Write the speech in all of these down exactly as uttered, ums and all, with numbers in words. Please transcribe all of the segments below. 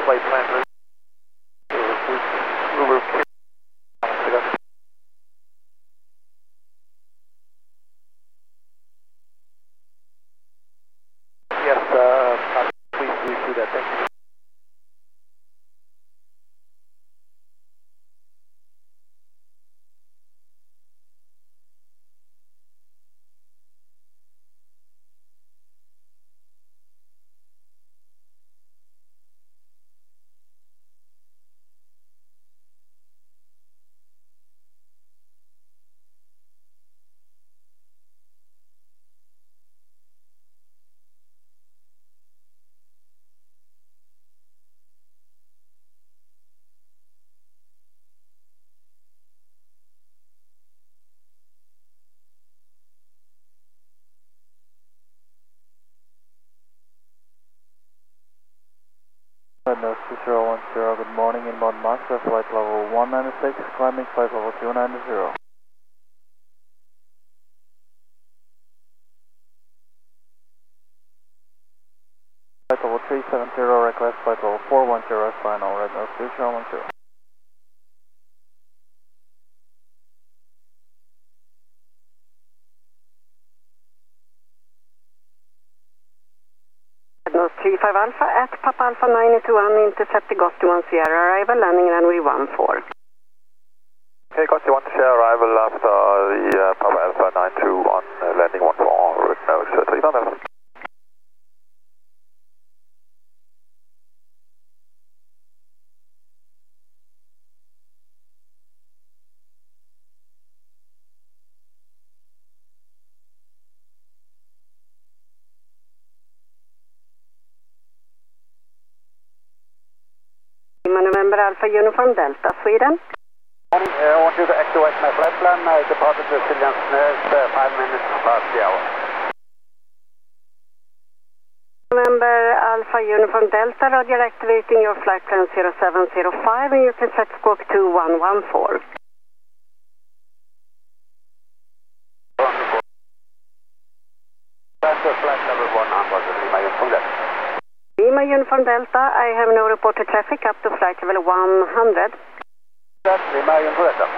flight plan route. Route Yes, uh, please do do that. Thank you. Nose two zero one zero, good morning, inbound master, flight level one ninety-six, climbing flight level two ninety. Flight level three seven zero, request flight level four one zero, final, red nose two zero one zero. Nose three five Alpha at Papa Alpha nine two one, intercept Gosti one Sierra, arrival, landing runway one four. Okay, Gosti one Sierra, arrival after the uh, Papa Alpha nine two one, uh, landing one four, route nose uh, three five Alpha. November Alpha Uniform Delta, Sweden. Morning, uh, I want you to activate my flight plan. I departed Brazilian snares uh, five minutes past the hour. November Alpha Uniform Delta, roger, activating your flight plan zero seven zero five, and you can set squawk two one one four. Transfer flight level one hundred, Lima Uniform Delta. Lima Uniform Delta, I have no reported traffic up to flight level one hundred. That's Lima Uniform Delta.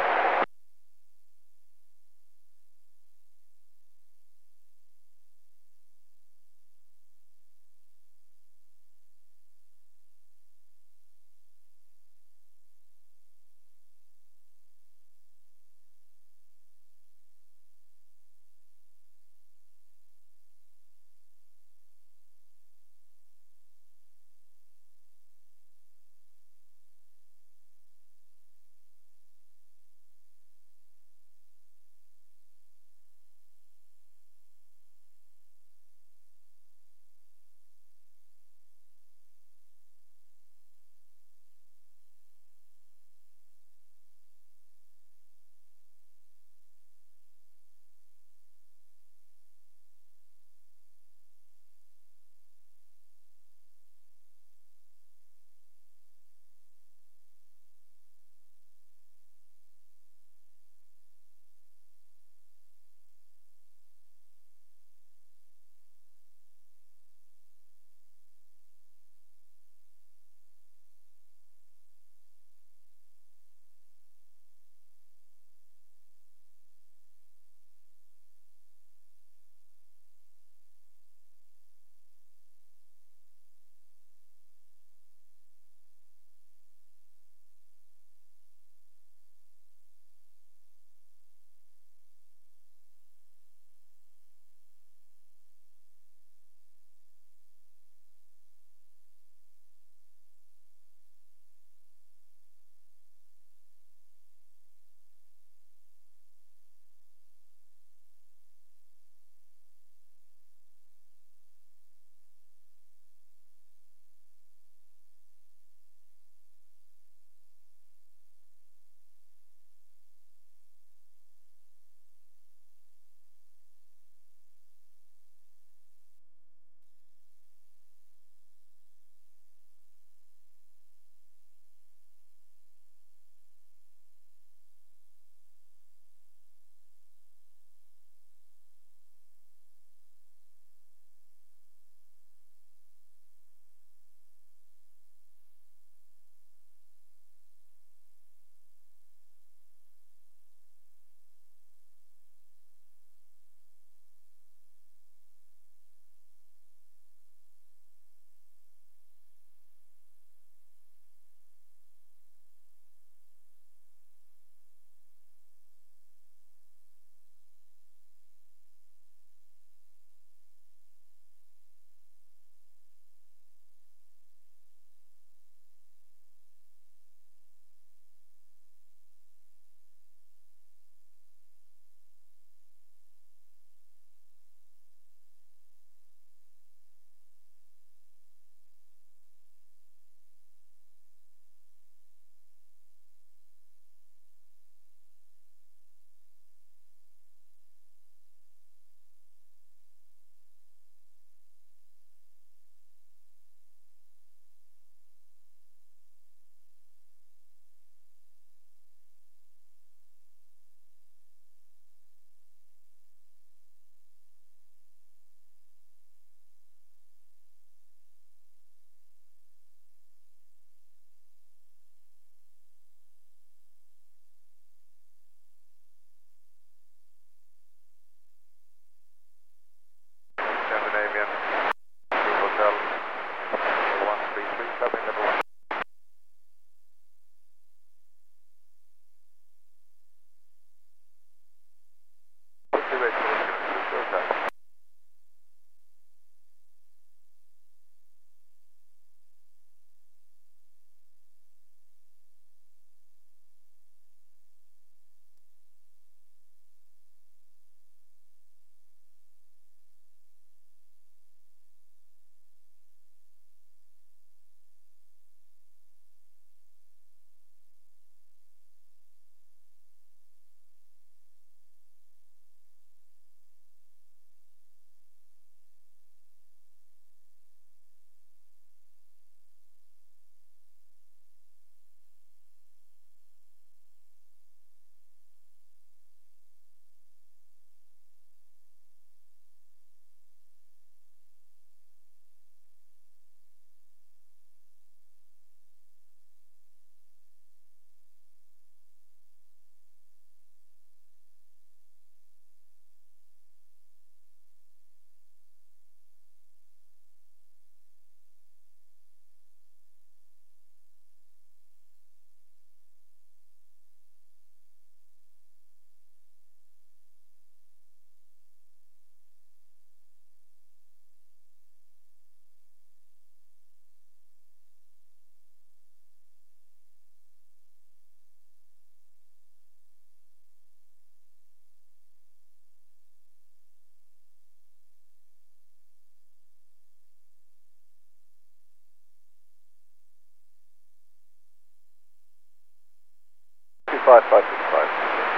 five five six five.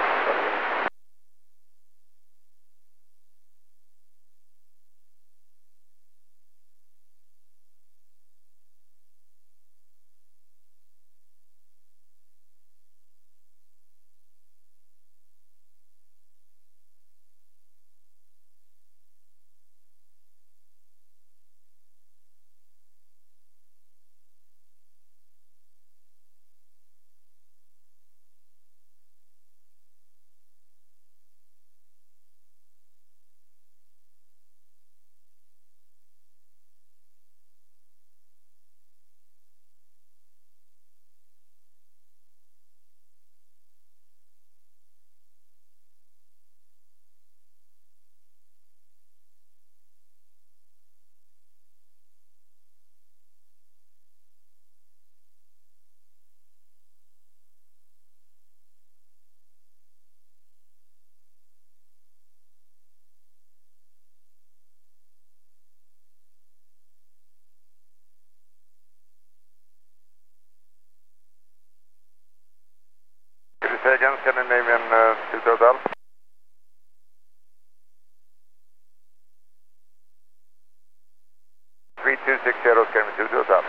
Could you say again, Scandinavian uh, two Hotel? three two six zero, Scandinavian two Hotel.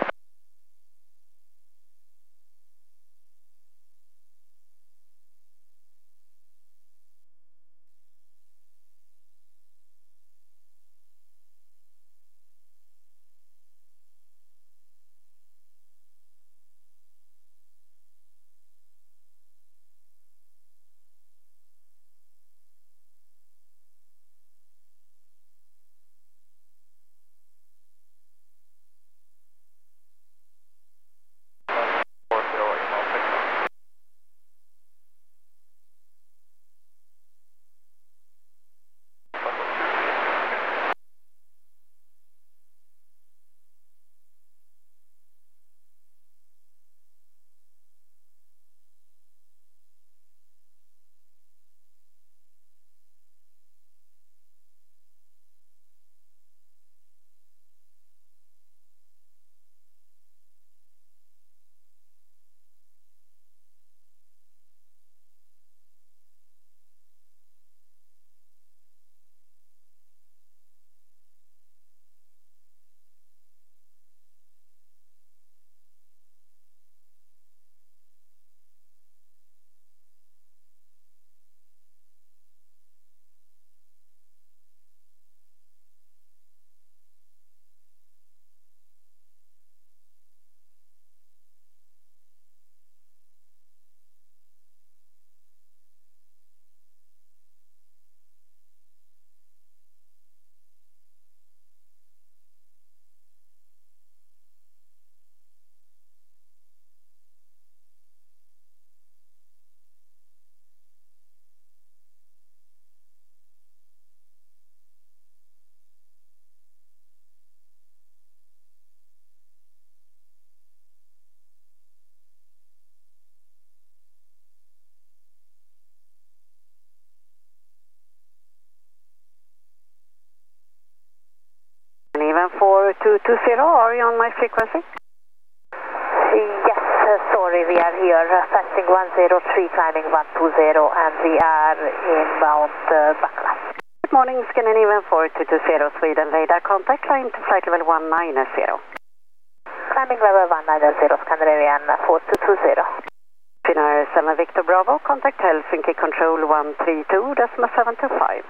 four two two zero, are you on my frequency? Yes, uh, sorry, we are here, uh, passing one zero three, climbing one two zero, and we are inbound uh, Bacala. Good morning, Scandinavian four two two zero, Sweden radar contact, line to flight level one nine zero. Climbing level one nine zero, Scandinavian four two two zero. Finnair seven Victor Bravo, contact Helsinki control one three two, decimal seven two five.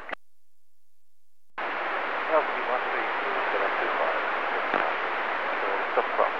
Helsinki one three two, seven two five. So, Stockholm.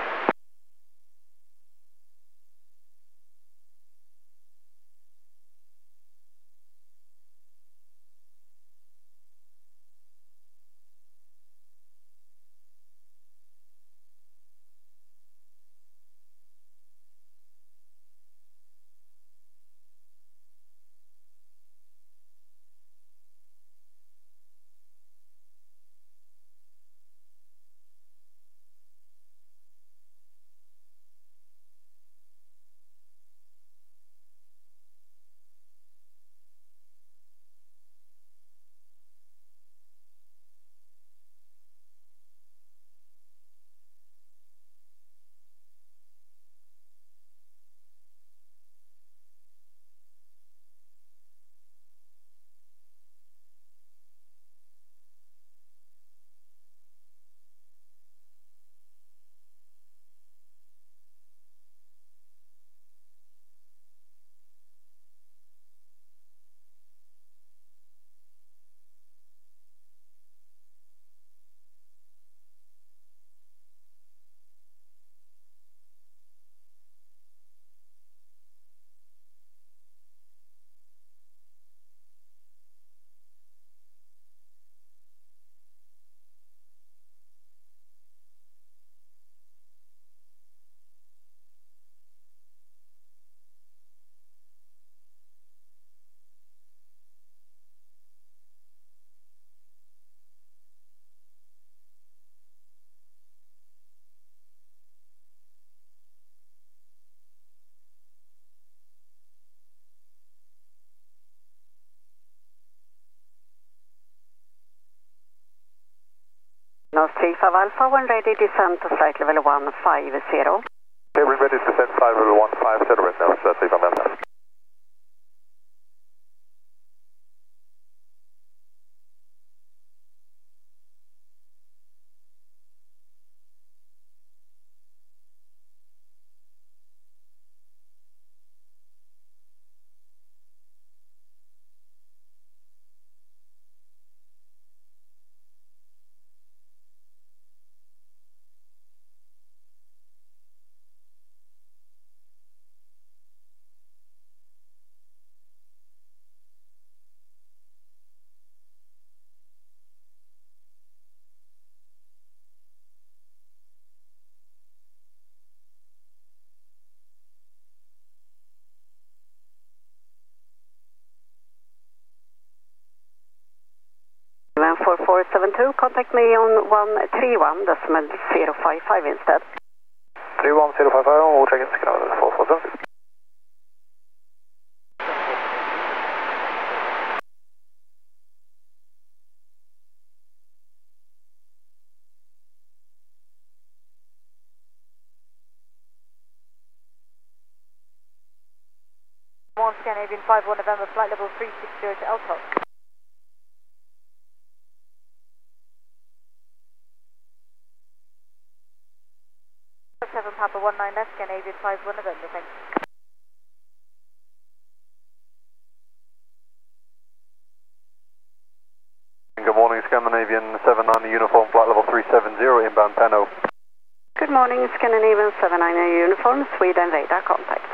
three five Alpha, when ready, descend to flight level one five zero. Okay, we're ready to descend flight level one five zero right now, so three five Alpha. four four seven two, contact me on one three one decimal zero five five instead. three one zero five five, we'll check in, Scanner four four seven two. One Scandinavian five one November, flight level three six zero to L T O. seven Papa one nine left, Scandinavian five one November, thanks. Good morning, Scandinavian seven nine uniform, flight level three seven zero, inbound Pano. Good morning, Scandinavian seven nine uniform, Sweden radar contact.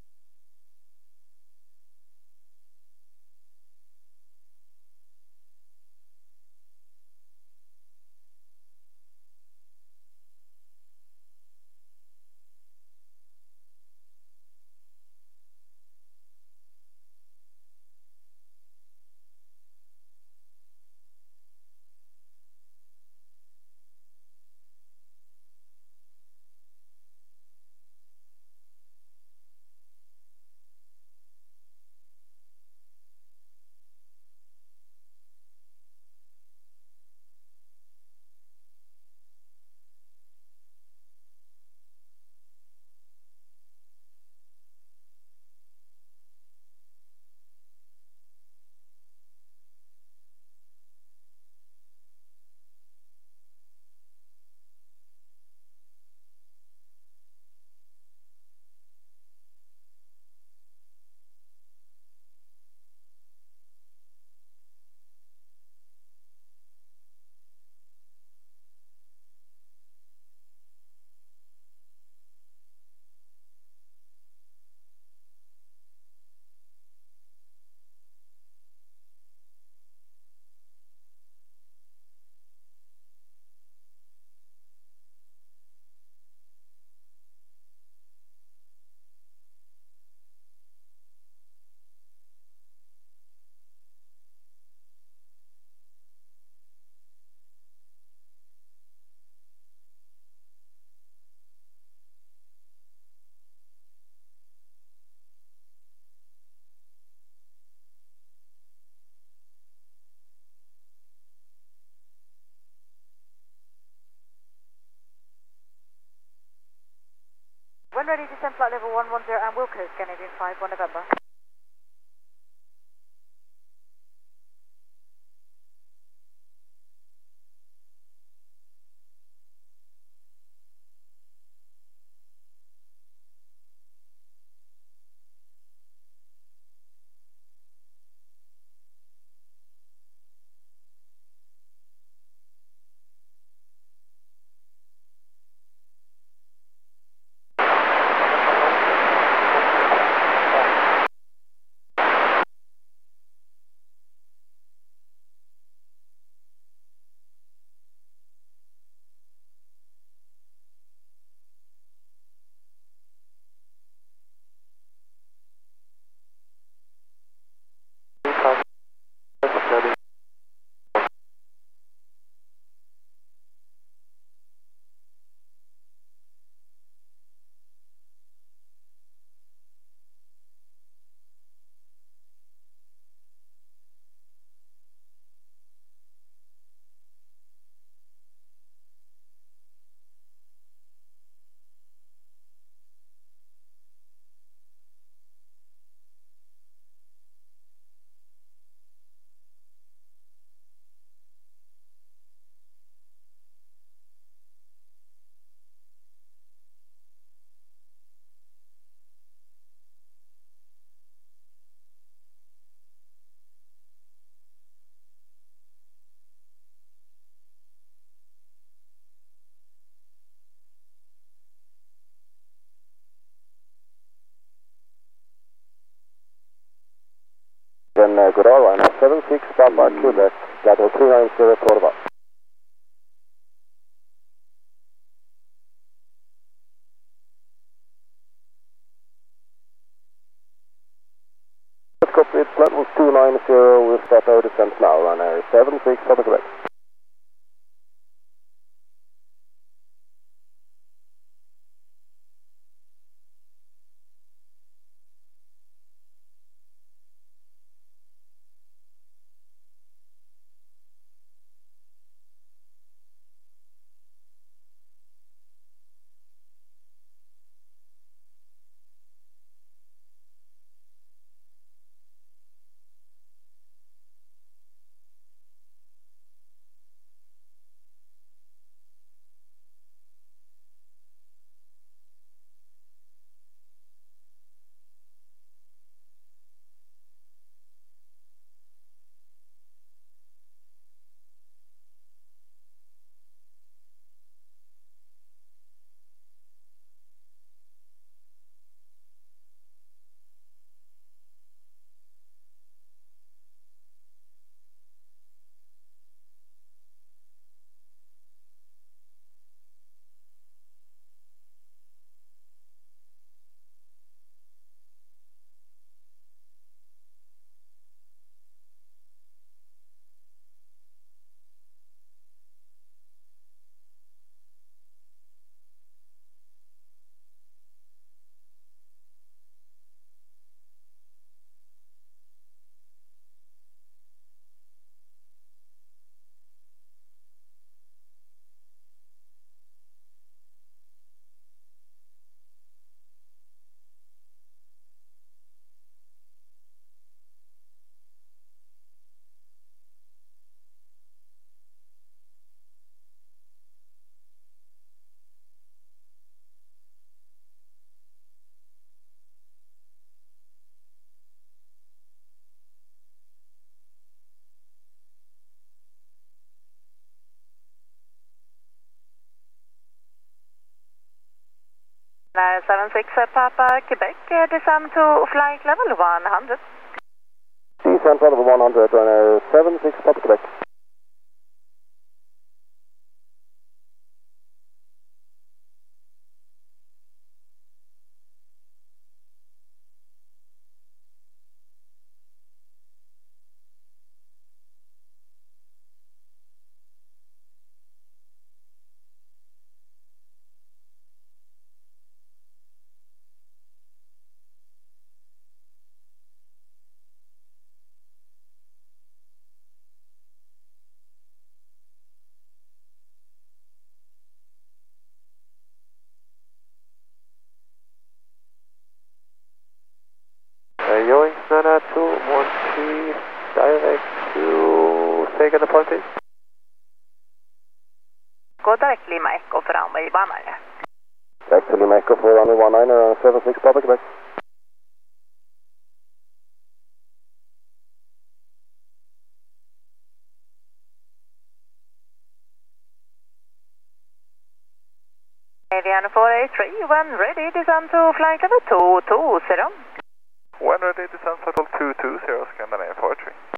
When ready, descend flight level one one zero and Wilco, Scandinavian five one November. Ryanair, good all, Ryanair seven six Papa Quebec, Gado three nine zero Torva. Copy, it's level two nine zero, we'll start our descent now, Ryanair seven six Papa Quebec. seven six Papa Quebec, uh, descend to flight level one hundred. Descent level one hundred, Ryanair seven six Papa Quebec. Yoings Nana two one three, direct to Sega departed. Go direct Lima Echo for runway one nine. Back to Lima Echo for runway one nine, uh, seven six Papa Quebec. Avian four eight three, when ready, descend to flight level two two zero. When ready, descent shuttle two two zero, Scandinavian four three.